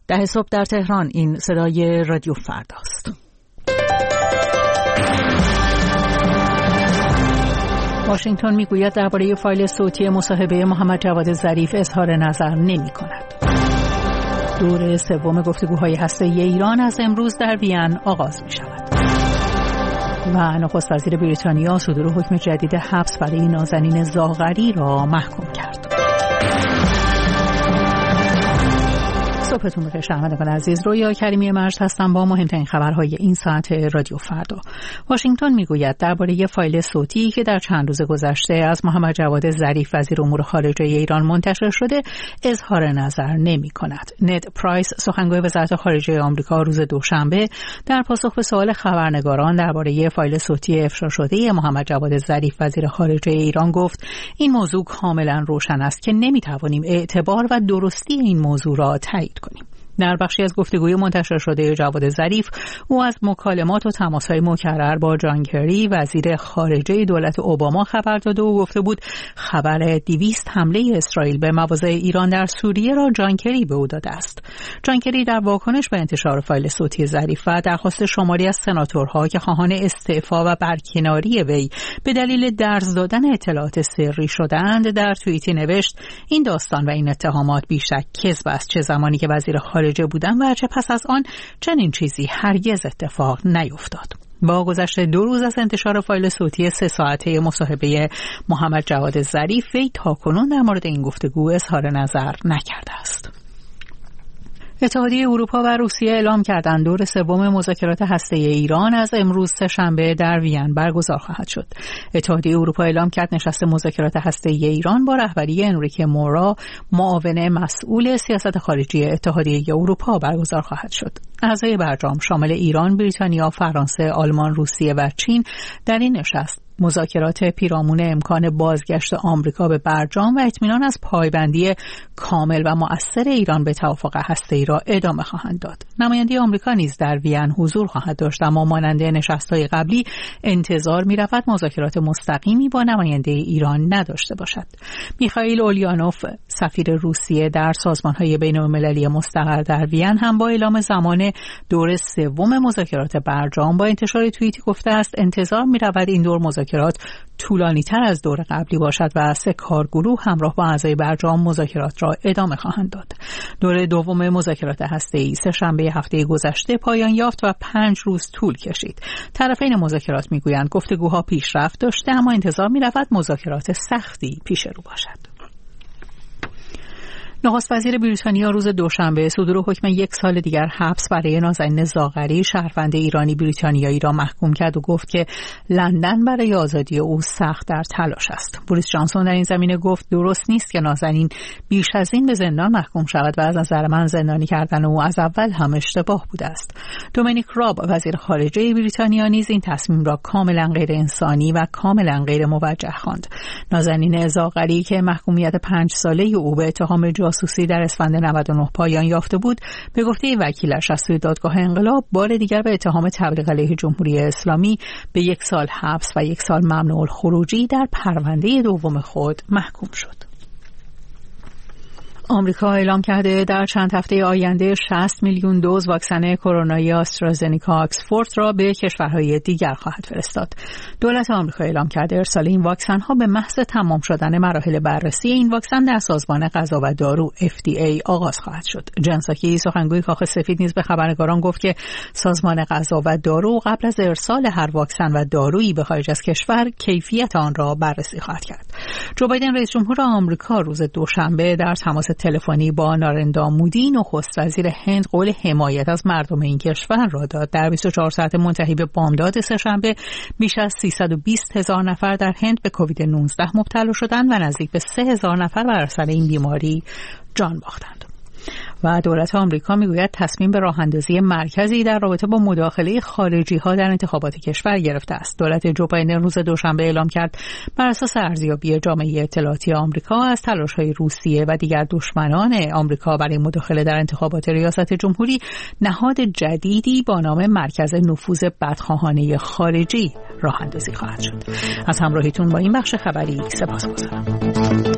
10 صبح در تهران. این صدای رادیو فرداست. واشنگتن میگوید درباره فایل صوتی مصاحبه محمد جواد ظریف اظهار نظر نمی‌کند. دور سوم گفتگوهای هسته‌ای ایران از امروز در وین آغاز می‌شود. و نخست وزیر بریتانیا صدور حکم جدید حبس برای نازنین زاغری را محکوم کرد. صبحتون بخیر شنوندگان عزیز، رویا کریمی مرز هستم با مهمترین خبرهای این ساعت رادیو فردا. واشنگتن میگوید درباره فایل صوتی که در چند روز گذشته از محمد جواد ظریف وزیر امور خارجه ایران منتشر شده اظهار نظر نمی‌کند. نed پرایس سخنگوی وزارت خارجه آمریکا روز دوشنبه در پاسخ به سوال خبرنگاران درباره فایل صوتی افشا شده محمد جواد ظریف وزیر خارجه ایران گفت این موضوع کاملا روشن است که نمی‌توانیم اعتبار و درستی این موضوع را تایید کنیم. در بخشی از گفتگوی منتشر شده جواد ظریف، او از مکالمات و تماس‌های مکرر با جان کری وزیر خارجه دولت اوباما خبر داده و گفته بود خبر 200 حمله اسرائیل به مواضع ایران در سوریه را جان کری به او داده است. جان کری در واکنش به انتشار فایل صوتی ظریف و درخواست شماری از سناتورها که خواهان استعفا و برکناری وی به دلیل درز دادن اطلاعات سری شدند در توییتی نوشت این داستان و این اتهامات بیشک کذب است، چه زمانی که وزیر خارجه بودم و چه پس از آن چنین چیزی هرگز اتفاق نیفتاد. با گذشت 2 روز از انتشار فایل صوتی 3 ساعته مصاحبه محمد جواد ظریف، وی تاکنون در مورد این گفتگو اظهار نظر نکرده است. اتحادیه اروپا و روسیه اعلام کردند دور سوم مذاکرات هسته‌ای ایران از امروز سه‌شنبه در وین برگزار خواهد شد. اتحادیه اروپا اعلام کرد نشست مذاکرات هسته‌ای ایران با رهبری انریکه مورا، معاون مسئول سیاست خارجی اتحادیه اروپا برگزار خواهد شد. اعضای برجام شامل ایران، بریتانیا، فرانسه، آلمان، روسیه و چین در این نشست مذاکرات پیرامون امکان بازگشت آمریکا به برجام و اطمینان از پایبندی کامل و مؤثر ایران به توافق هسته‌ای را ادامه خواهند داد. نماینده آمریکا نیز در وین حضور خواهد داشت، اما مانند نشست‌های قبلی انتظار می‌رود مذاکرات مستقیمی با نماینده ایران نداشته باشد. میخائیل اولیانوف، سفیر روسیه در سازمان‌های بین‌المللی مستقر در وین، هم با اعلام زمان دور سوم مذاکرات برجام با انتشار توییتی گفته است انتظار می‌رود این دور مذاکرات طولانی‌تر از دور قبلی باشد و 3 کارگروه همراه با اعضای برجام مذاکرات را ادامه خواهند داد. دور دوم مذاکرات هسته‌ای سه‌شنبه هفته گذشته پایان یافت و 5 روز طول کشید. طرفین مذاکرات می‌گویند گفتگوها پیشرفت داشته، اما انتظار می‌رود مذاکرات سختی پیش رو باشد. نخست وزیر بریتانیا روز دوشنبه صدور حکم 1 سال دیگر حبس برای نازنین زاغری شهروند ایرانی بریتانیایی را محکوم کرد و گفت که لندن برای آزادی او سخت در تلاش است. بوریس جانسون در این زمینه گفت درست نیست که نازنین بیش از این به زندان محکوم شود و از نظر من زندانی کردن او از اول هم اشتباه بوده است. دومینیک راب وزیر خارجه بریتانیا نیز این تصمیم را کاملا غیر انسانی و کاملا غیر موجه خواند. نازنین زاغری که محکومیت 5 ساله او به اتهام جاسوسی در اسفند 99 پایان یافته بود، به گفته وکیلش از سوی دادگاه انقلاب بار دیگر به اتهام تبلیغ علیه جمهوری اسلامی به 1 سال حبس و 1 سال ممنوع الخروجی در پرونده دوم خود محکوم شد. آمریکا اعلام کرده در چند هفته آینده 60 میلیون دوز واکسن کرونایی آسترازنیکا آکسفورد را به کشورهای دیگر خواهد فرستاد. دولت آمریکا اعلام کرده ارسال این واکسن ها به محض تمام شدن مراحل بررسی این واکسن در سازمان غذا و دارو FDA آغاز خواهد شد. جن ساکی سخنگوی کاخ سفید نیز به خبرنگاران گفت که سازمان غذا و دارو قبل از ارسال هر واکسن و دارویی به خارج از کشور کیفیت آن را بررسی خواهد کرد. جو بایدن رئیس جمهور آمریکا روز دوشنبه در تماس تلفنی با نارندا مودی نخست وزیر هند قول حمایت از مردم این کشور را داد. در 24 ساعت منتهی به بامداد سه‌شنبه بیش از 320,000 نفر در هند به کووید 19 مبتلا شدند و نزدیک به 3,000 نفر بر اثر این بیماری جان باختند. و دولت آمریکا میگوید تصمیم به راه اندازی مرکزی در رابطه با مداخله خارجی ها در انتخابات کشور گرفته است. دولت جو بایدن روز دوشنبه اعلام کرد بر اساس ارزیابی جامعه اطلاعاتی آمریکا از تلاش‌های روسیه و دیگر دشمنان آمریکا برای مداخله در انتخابات ریاست جمهوری، نهاد جدیدی با نام مرکز نفوذ بدخواهانه خارجی راه اندازی خواهد شد. از همراهیتون با این بخش خبری سپاسگزارم.